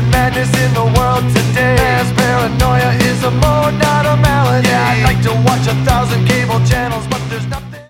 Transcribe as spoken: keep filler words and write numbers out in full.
and madness in the world today. Mass paranoia is a mode, not a malady. Yeah, I'd like to watch a thousand cable channels, but there's nothing